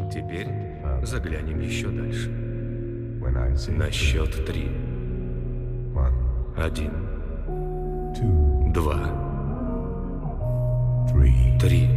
Теперь заглянем еще дальше. На счет 3. 1, 2, 3.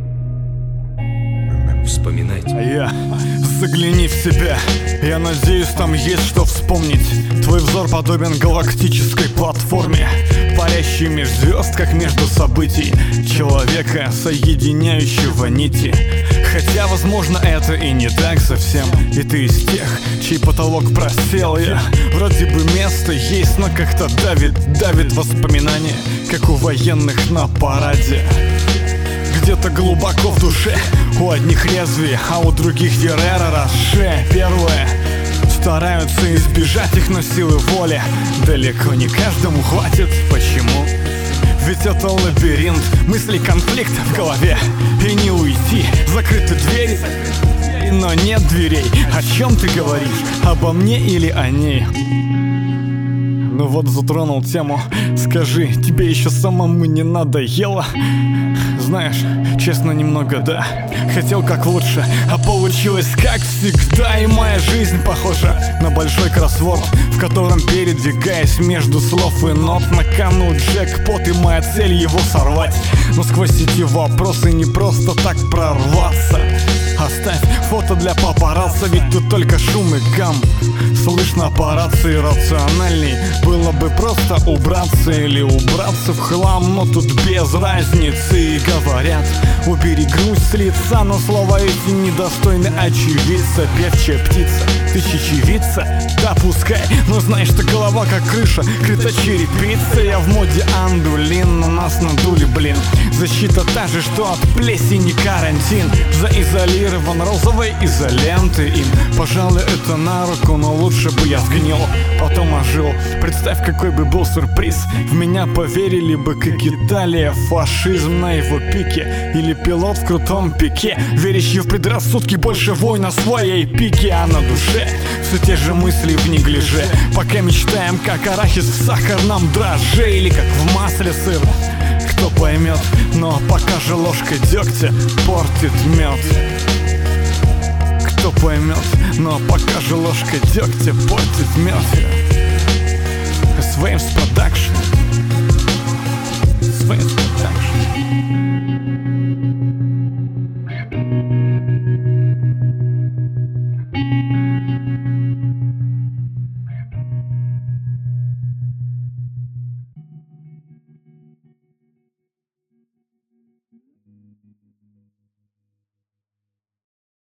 Вспоминайте. Загляни в себя. Я надеюсь, там есть что вспомнить. Твой взор подобен галактической платформе, парящей меж звезд, как между событий человека, соединяющего нити. Хотя, возможно, это и не так совсем. И ты из тех, чей потолок просел. Я вроде бы место есть, но как-то давит воспоминания, как у военных на параде. Где-то глубоко в душе у одних лезвие, а у других Феррера Роше. Первое стараются избежать их, но силы воли далеко не каждому хватит. Почему? Ведь это лабиринт мыслей, конфликт в голове. И не уйти, закрыты двери, но нет дверей. О чем ты говоришь? Обо мне или о ней? Ну вот, затронул тему. Скажи, тебе еще самому не надоело? Знаешь, честно, немного да. Хотел как лучше, а получилось как всегда. И моя жизнь похожа на большой кроссворд, в котором, передвигаясь между слов и нот, на кону джекпот, и моя цель его сорвать. Но сквозь эти вопросы не просто так прорваться. Оставь фото для папарацци, ведь тут только шум и гам. Слышно по рации рациональней. Было бы просто убраться или убраться в хлам, но тут без разницы. И говорят, убери грусть с лица, но слова эти недостойны очевидца. Певчая птица, ты чечевица? Да пускай, но знаешь, что голова как крыша, крыта черепица. Я в моде андулин, но нас надули, блин. Защита та же, что от плесени карантин. Заизолирован розовой изолентой им. Пожалуй, это на руку, но лучше бы я сгнил, потом ожил. Представь, какой бы был сюрприз. В меня поверили бы, как Италия, фашизм на его пике, или пилот в крутом пике, верящий в предрассудки, больше вой на своей пике. А на душе все те же мысли в неглиже, пока мечтаем, как арахис в сахарном дрожже, или как в масле сыр. Кто поймет, но пока же ложка дегтя портит мед. Кто поймет, но пока же ложка дегтя портит мед. Swaim's Production. Swaim's Production.